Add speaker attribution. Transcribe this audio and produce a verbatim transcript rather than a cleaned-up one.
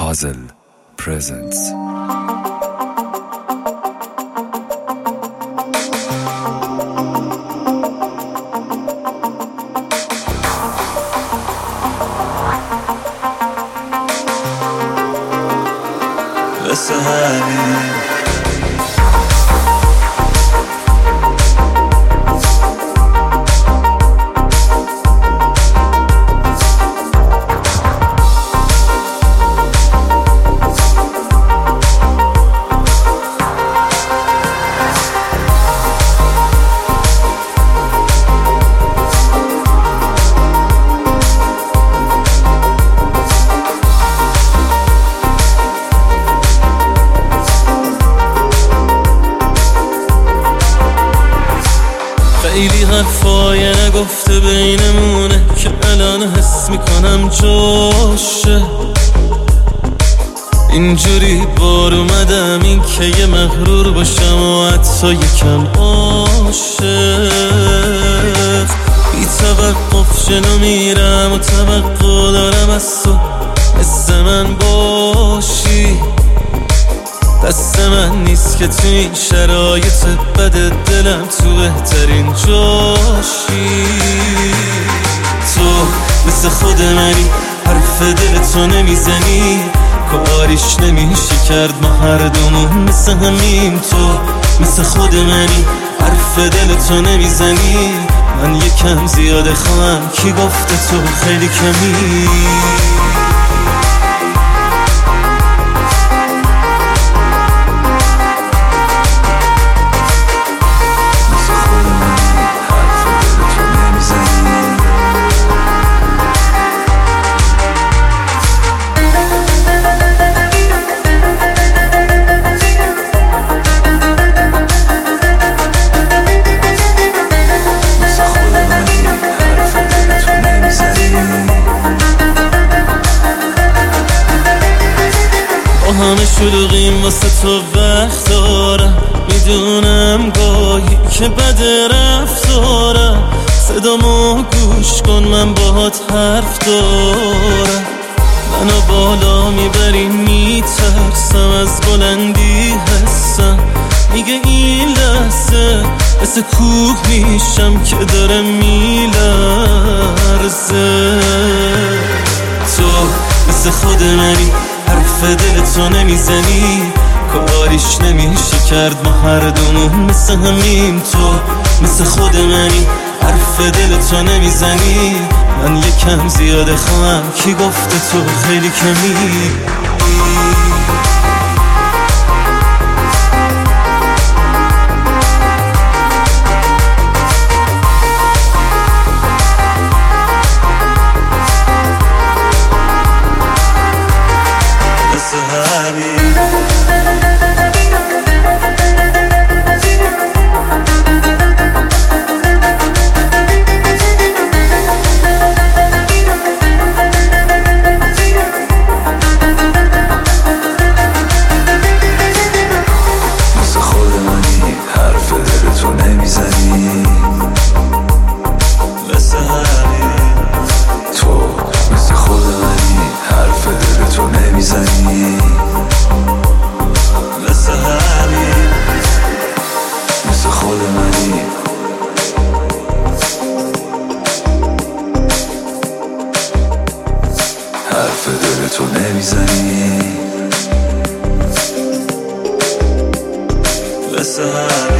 Speaker 1: Puzzle presents
Speaker 2: بس همین
Speaker 3: خیلی حرفای نگفته بینمونه که الان حس میکنم جاشه. اینجوری بار اومدم این که یه مغرور باشم و حتی یکم عاشق. بی توقف جلو میرم و توقع دارم از تو مثل من باشی. دست من نیست که تو این شرایط بد دلم تو بهترین جاشی. تو مثل خود منی، حرف دل تو نمیزنی، کاریش نمیشه کرد، ما هر دومون مثل همیم. تو مثل خود منی، حرف دل تو نمیزنی، من یکم زیاده خواهم، کی گفته تو خیلی کمی. همه شلوغیم واسه تو وقت دارم، میدونم گاهی که بد رفتارم. صدامو گوش کن من باهات حرف دارم. منو بالا میبری میترسم، از بلندی هستم، میگه این لحظه مثل کوه میشم که داره میلرزه. تو مثل خود منی، حرف دل تو نمیزنی، کاریش نمیشه کرد، ما هر دومون مثل همیم. تو مثل خود منی، حرف دل تو نمیزنی، من یکم زیاده خواهم، کی گفته تو خیلی کمی.
Speaker 2: حرف دل تو نمیزنی، مثل همین.